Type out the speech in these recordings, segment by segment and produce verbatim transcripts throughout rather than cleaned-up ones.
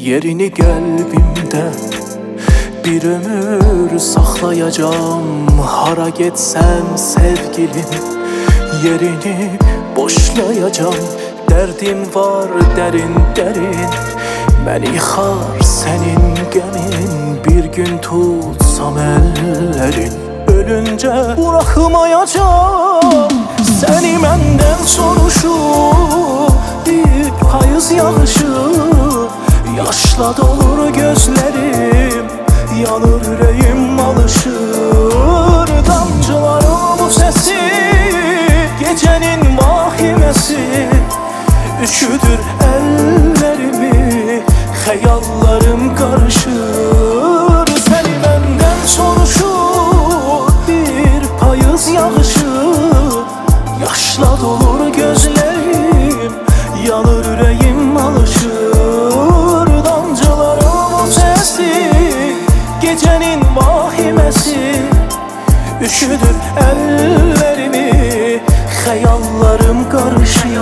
Yerini kalbimde bir ömür saklayacağım. Hara getsem sevgilim, yerini boşlayacağım. Derdim var derin derin, beni yıkar senin gemin. Bir gün tutsam ellerin, ölünce bırakmayacağım seni menden soruşup. Bir payız yağışı, yaşla dolur gözlerim, yanır yüreğim alışır. Damcıların bu sesi, gecenin vahimesi, üşüdür ellerimi, hayallarım karışır. Seni benden soruşur bir payız yağışı, yaşla dolur gözlerim, yanır yüreğim alışır. Damcıların o sesi, gecenin vahimesi, üşüdür ellerimi, hayallarım karışır.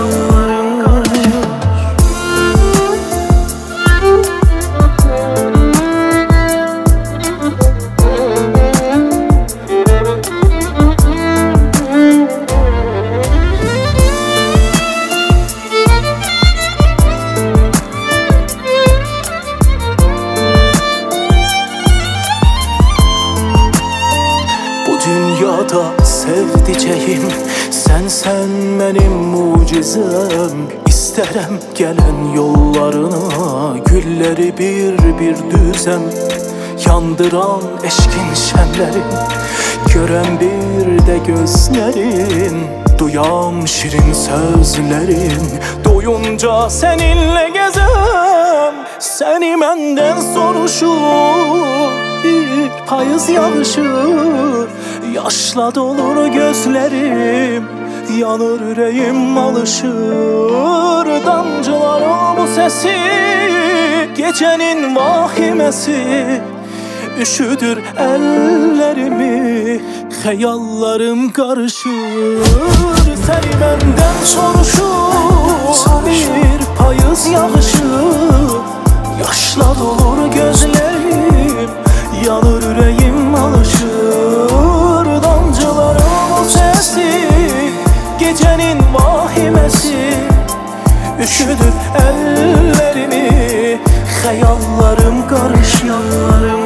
Dünyada sevdiceğim, sen sen benim mucizem. İsterim gelen yollarına, gülleri bir bir düzem. Yandıran eşkin şemlerin, gören bir de gözlerin. Duyam şirin sözlerin, doyunca seninle gezem. Seni benden soruşur bir payız yağışı, yaşla dolur gözlerim, yanır yüreğim alışır. Damcıların bu sesi, gecenin vahimesi, üşüdür ellerimi, hayallarım karışır. Seni benden soruşur bir payız yağışı, yaşla dolur gözlerim, yanır yüreğim alışır. Damcıların o sesi, gecenin vahimesi, üşüdür ellerimi, hayallarım karışır.